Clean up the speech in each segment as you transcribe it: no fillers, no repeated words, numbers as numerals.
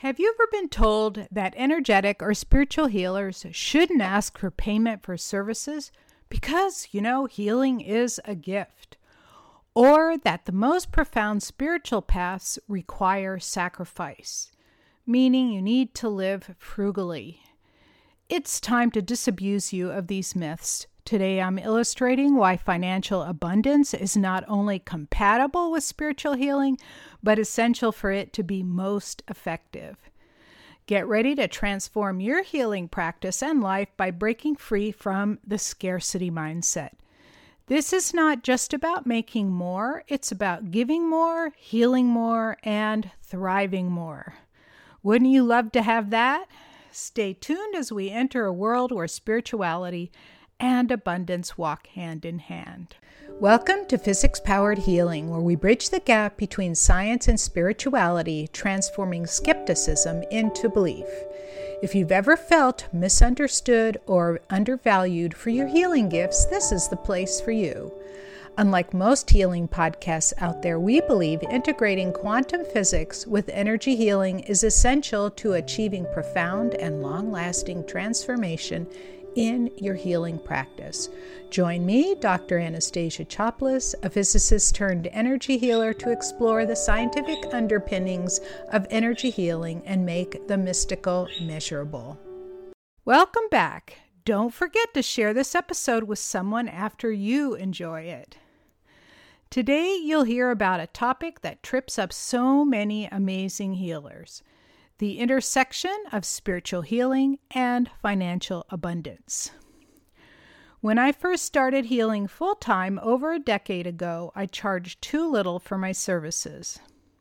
Have you ever been told that energetic or spiritual healers shouldn't ask for payment for services because, healing is a gift? Or that the most profound spiritual paths require sacrifice, meaning you need to live frugally? It's time to disabuse you of these myths. Today I'm illustrating why financial abundance is not only compatible with spiritual healing, but essential for it to be most effective. Get ready to transform your healing practice and life by breaking free from the scarcity mindset. This is not just about making more, it's about giving more, healing more, and thriving more. Wouldn't you love to have that? Stay tuned as we enter a world where spirituality and abundance walk hand in hand. Welcome to Physics-Powered Healing, where we bridge the gap between science and spirituality, transforming skepticism into belief. If you've ever felt misunderstood or undervalued for your healing gifts, this is the place for you. Unlike most healing podcasts out there, we believe integrating quantum physics with energy healing is essential to achieving profound and long-lasting transformation in your healing practice. Join me, Dr. Anastasia Chopelas, a physicist turned energy healer, to explore the scientific underpinnings of energy healing and make the mystical measurable. Welcome back. Don't forget to share this episode with someone after you enjoy it. Today, you'll hear about a topic that trips up so many amazing healers: the intersection of spiritual healing and financial abundance. When I first started healing full-time over a decade ago, I charged too little for my services.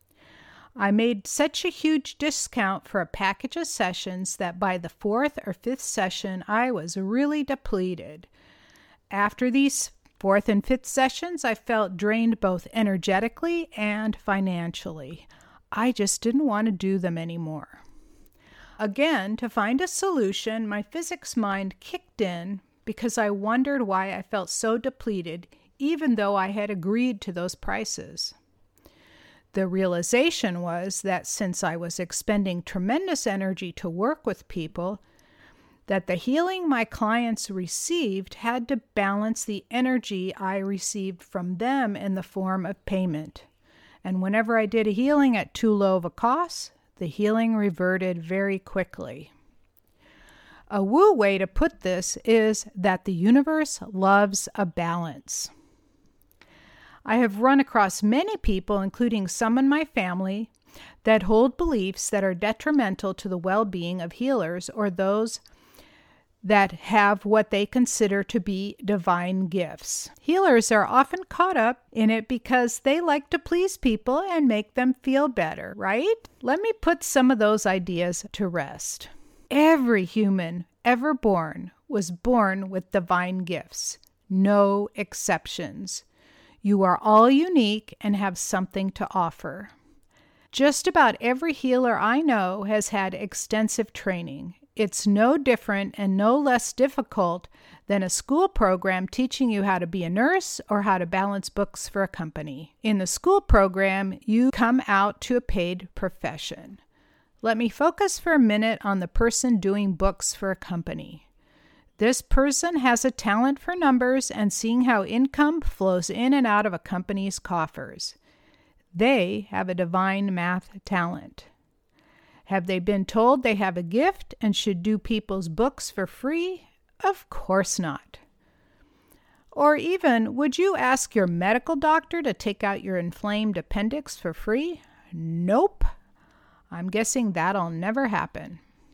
I made such a huge discount for a package of sessions that by the fourth or fifth session, I was really depleted. After these fourth and fifth sessions, I felt drained both energetically and financially. I just didn't want to do them anymore. Again, to find a solution, my physics mind kicked in because I wondered why I felt so depleted, even though I had agreed to those prices. The realization was that since I was expending tremendous energy to work with people, that the healing my clients received had to balance the energy I received from them in the form of payment. And whenever I did a healing at too low of a cost, the healing reverted very quickly. A woo way to put this is that the universe loves a balance. I have run across many people, including some in my family, that hold beliefs that are detrimental to the well-being of healers or those that have what they consider to be divine gifts. Healers are often caught up in it because they like to please people and make them feel better, right? Let me put some of those ideas to rest. Every human ever born was born with divine gifts, no exceptions. You are all unique and have something to offer. Just about every healer I know has had extensive training. It's no different and no less difficult than a school program teaching you how to be a nurse or how to balance books for a company. In the school program, you come out to a paid profession. Let me focus for a minute on the person doing books for a company. This person has a talent for numbers and seeing how income flows in and out of a company's coffers. They have a divine math talent. Have they been told they have a gift and should do people's books for free? Of course not. Or even, would you ask your medical doctor to take out your inflamed appendix for free? Nope. I'm guessing that'll never happen.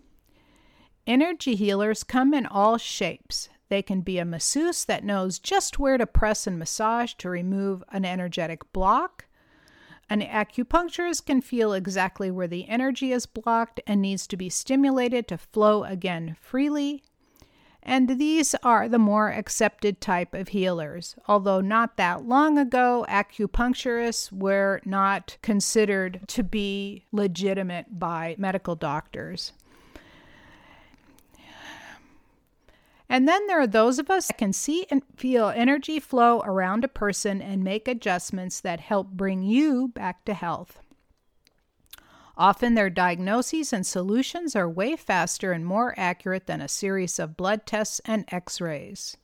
Energy healers come in all shapes. They can be a masseuse that knows just where to press and massage to remove an energetic block. An acupuncturist can feel exactly where the energy is blocked and needs to be stimulated to flow again freely. And these are the more accepted type of healers. Although not that long ago, acupuncturists were not considered to be legitimate by medical doctors. And then there are those of us that can see and feel energy flow around a person and make adjustments that help bring you back to health. Often their diagnoses and solutions are way faster and more accurate than a series of blood tests and x-rays.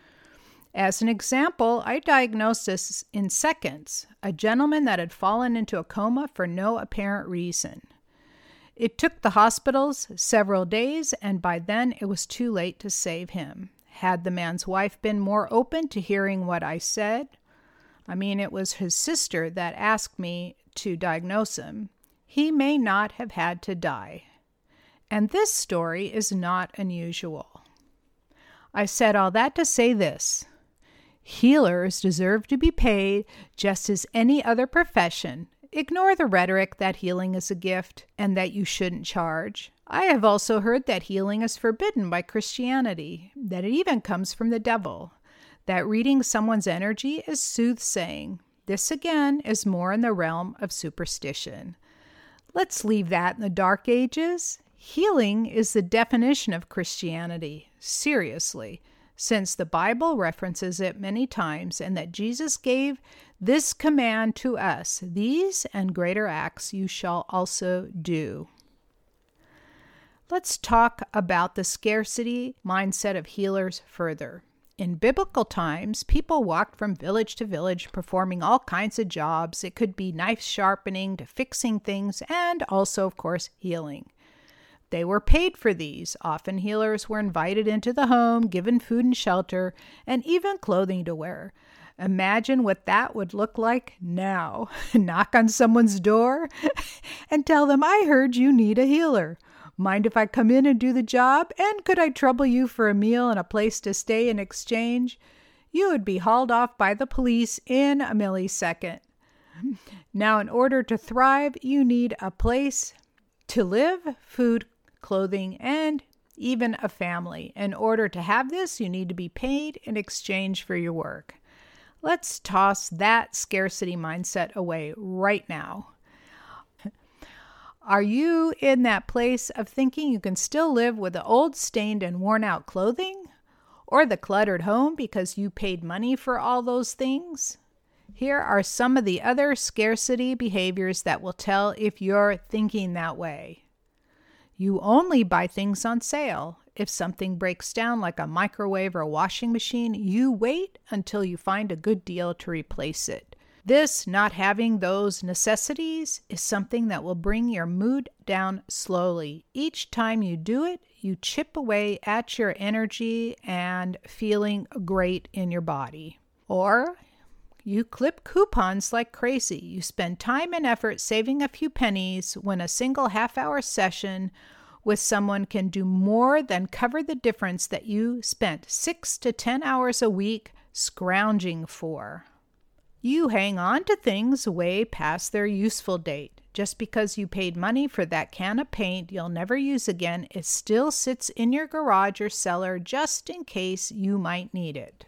As an example, I diagnosed this in seconds, a gentleman that had fallen into a coma for no apparent reason. It took the hospitals several days, and by then it was too late to save him. Had the man's wife been more open to hearing what I said, it was his sister that asked me to diagnose him, he may not have had to die. And this story is not unusual. I said all that to say this. Healers deserve to be paid just as any other profession. Ignore the rhetoric that healing is a gift and that you shouldn't charge. I have also heard that healing is forbidden by Christianity, that it even comes from the devil, that reading someone's energy is soothsaying. This again is more in the realm of superstition. Let's leave that in the Dark Ages. Healing is the definition of Christianity, seriously, since the Bible references it many times and that Jesus gave this command to us, these and greater acts you shall also do. Let's talk about the scarcity mindset of healers further. In biblical times, people walked from village to village performing all kinds of jobs. It could be knife sharpening to fixing things and also, of course, healing. They were paid for these. Often healers were invited into the home, given food and shelter, and even clothing to wear. Imagine what that would look like now. Knock on someone's door and tell them, I heard you need a healer. Mind if I come in and do the job? And could I trouble you for a meal and a place to stay in exchange? You would be hauled off by the police in a millisecond. Now, in order to thrive, you need a place to live, food, clothing, and even a family. In order to have this, you need to be paid in exchange for your work. Let's toss that scarcity mindset away right now. Are you in that place of thinking you can still live with the old, stained, and worn-out clothing? Or the cluttered home because you paid money for all those things? Here are some of the other scarcity behaviors that will tell if you're thinking that way. You only buy things on sale. If something breaks down like a microwave or a washing machine, you wait until you find a good deal to replace it. This, not having those necessities, is something that will bring your mood down slowly. Each time you do it, you chip away at your energy and feeling great in your body. Or you clip coupons like crazy. You spend time and effort saving a few pennies when a single half-hour session with someone can do more than cover the difference that you spent 6 to 10 hours a week scrounging for. You hang on to things way past their useful date. Just because you paid money for that can of paint you'll never use again, it still sits in your garage or cellar just in case you might need it.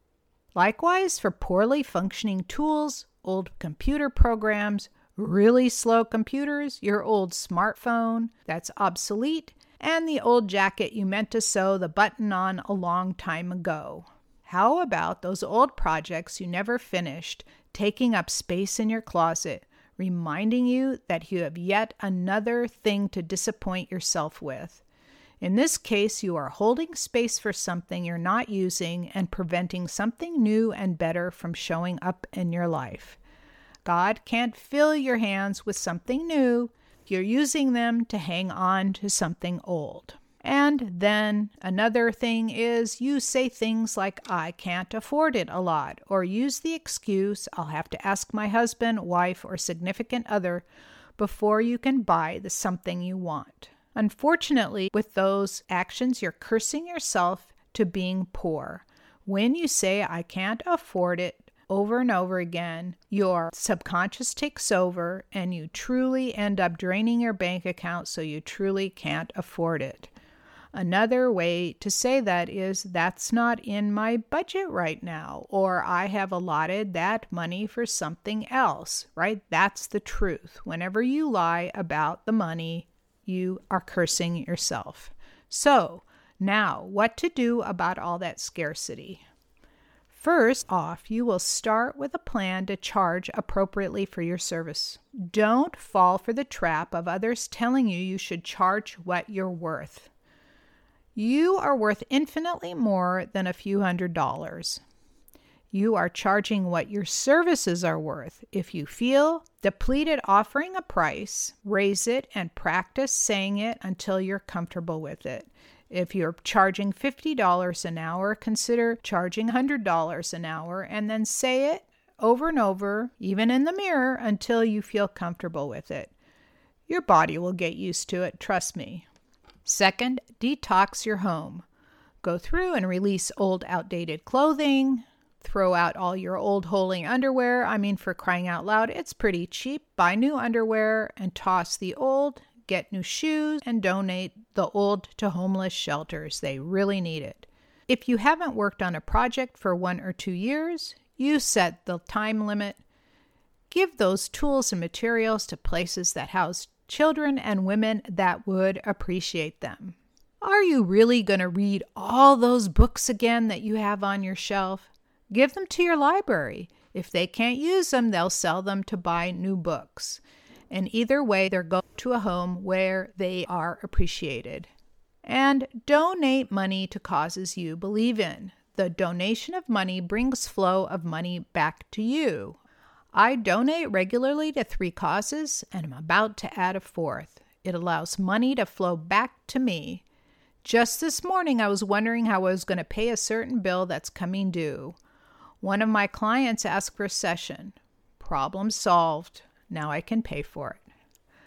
Likewise, for poorly functioning tools, old computer programs, really slow computers, your old smartphone that's obsolete, and the old jacket you meant to sew the button on a long time ago. How about those old projects you never finished, taking up space in your closet, reminding you that you have yet another thing to disappoint yourself with? In this case, you are holding space for something you're not using and preventing something new and better from showing up in your life. God can't fill your hands with something new. You're using them to hang on to something old. And then another thing is you say things like, I can't afford it a lot, or use the excuse, I'll have to ask my husband, wife, or significant other before you can buy the something you want. Unfortunately, with those actions, you're cursing yourself to being poor. When you say, I can't afford it, over and over again, your subconscious takes over and you truly end up draining your bank account so you truly can't afford it. Another way to say that is, that's not in my budget right now, or I have allotted that money for something else, right? That's the truth. Whenever you lie about the money, you are cursing yourself. So, now, what to do about all that scarcity? First off, you will start with a plan to charge appropriately for your service. Don't fall for the trap of others telling you should charge what you're worth. You are worth infinitely more than a few $100s. You are charging what your services are worth. If you feel depleted offering a price, raise it and practice saying it until you're comfortable with it. If you're charging $50 an hour, consider charging $100 an hour and then say it over and over, even in the mirror, until you feel comfortable with it. Your body will get used to it, trust me. Second, detox your home. Go through and release old, outdated clothing. Throw out all your old holy underwear. I mean, for crying out loud, it's pretty cheap. Buy new underwear and toss the old. Get new shoes and donate the old to homeless shelters. They really need it. If you haven't worked on a project for 1 or 2 years, you set the time limit. Give those tools and materials to places that house children and women that would appreciate them. Are you really going to read all those books again that you have on your shelf? Give them to your library. If they can't use them, they'll sell them to buy new books. And either way, they're going to a home where they are appreciated. And donate money to causes you believe in. The donation of money brings flow of money back to you. I donate regularly to 3 causes, and I'm about to add a 4th. It allows money to flow back to me. Just this morning, I was wondering how I was going to pay a certain bill that's coming due. One of my clients asked for a session. Problem solved. Now I can pay for it.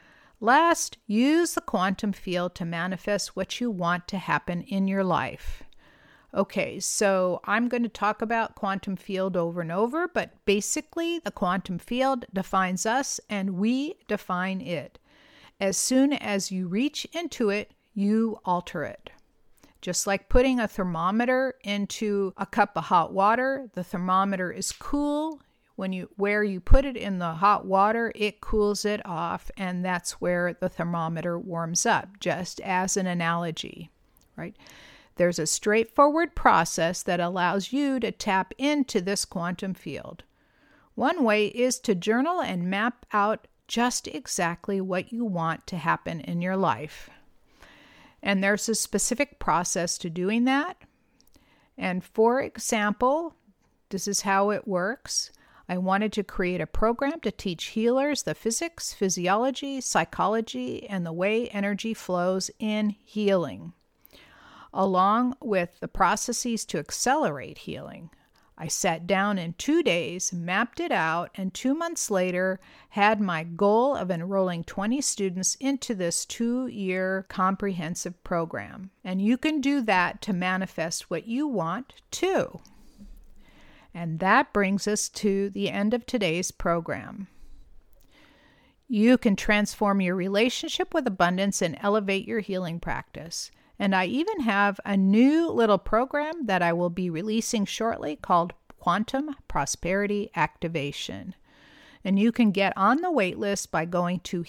Last, use the quantum field to manifest what you want to happen in your life. Okay, so I'm going to talk about quantum field over and over, but basically the quantum field defines us and we define it. As soon as you reach into it, you alter it. Just like putting a thermometer into a cup of hot water, the thermometer is cool. Where you put it in the hot water, it cools it off, and that's where the thermometer warms up, just as an analogy, right? There's a straightforward process that allows you to tap into this quantum field. One way is to journal and map out just exactly what you want to happen in your life. And there's a specific process to doing that. And for example, this is how it works. I wanted to create a program to teach healers the physics, physiology, psychology, and the way energy flows in healing, along with the processes to accelerate healing. I sat down in 2 days, mapped it out, and 2 months later had my goal of enrolling 20 students into this 2-year comprehensive program. And you can do that to manifest what you want too. And that brings us to the end of today's program. You can transform your relationship with abundance and elevate your healing practice. And I even have a new little program that I will be releasing shortly called Quantum Prosperity Activation. And you can get on the wait list by going to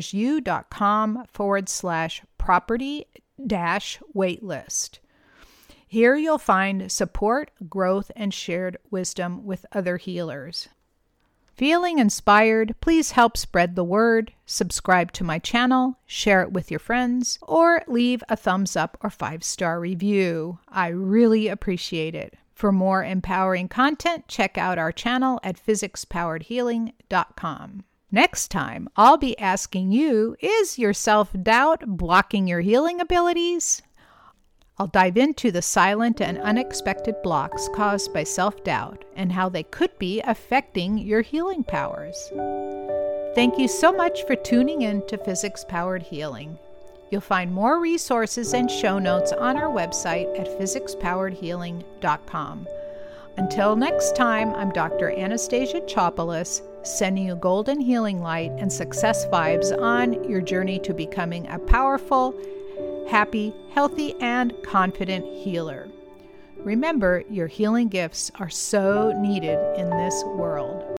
healersu.com/property-waitlist. Here you'll find support, growth, and shared wisdom with other healers. Feeling inspired, please help spread the word, subscribe to my channel, share it with your friends, or leave a thumbs up or 5-star review. I really appreciate it. For more empowering content, check out our channel at physicspoweredhealing.com. Next time, I'll be asking you, is your self-doubt blocking your healing abilities? I'll dive into the silent and unexpected blocks caused by self-doubt and how they could be affecting your healing powers. Thank you so much for tuning in to Physics Powered Healing. You'll find more resources and show notes on our website at physicspoweredhealing.com. Until next time, I'm Dr. Anastasia Chopelas, sending you golden healing light and success vibes on your journey to becoming a powerful, happy, healthy, and confident healer. Remember, your healing gifts are so needed in this world.